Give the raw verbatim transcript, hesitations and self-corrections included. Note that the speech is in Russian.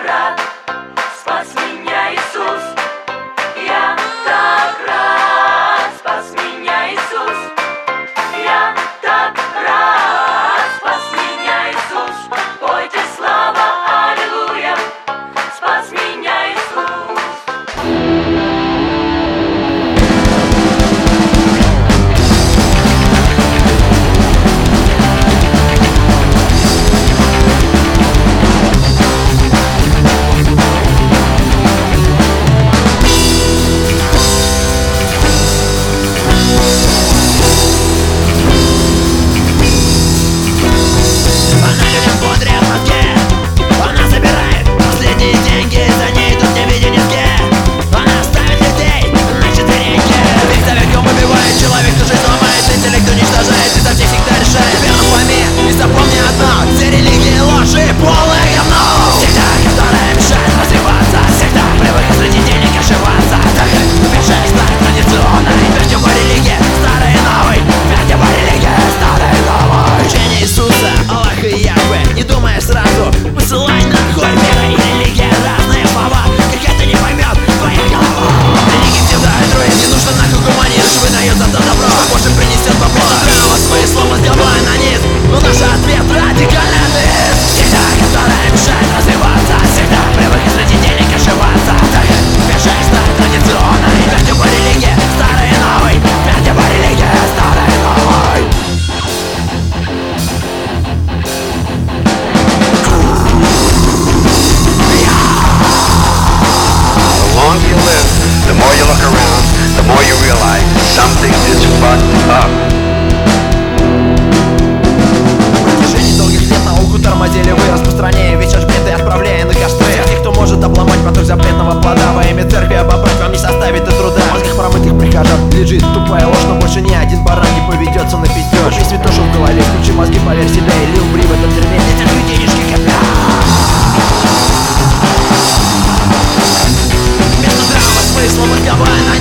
рад, спас меня Иисус. Я так рад, спас меня Иисус. Я так рад, спас меня Иисус. Пойте слава, аллилуйя, спас меня Иисус. The more you look around, the more you realize something is fucked up. В протяжении долгих лет науку тормозили вы, распространяя вечер бред и отправляя на костры тех, кто может обломать поток запретного плода. Во имя церкви обобрать вам не составит и труда. В мозгах промытых прихожан лежит тупая ложь, но больше ни один баран не поведется на пиздеж. Купи святошу в голове, включи мозги, поверь себе, или умри в этом дерьме, не терпи денежки копя. Смысл разговора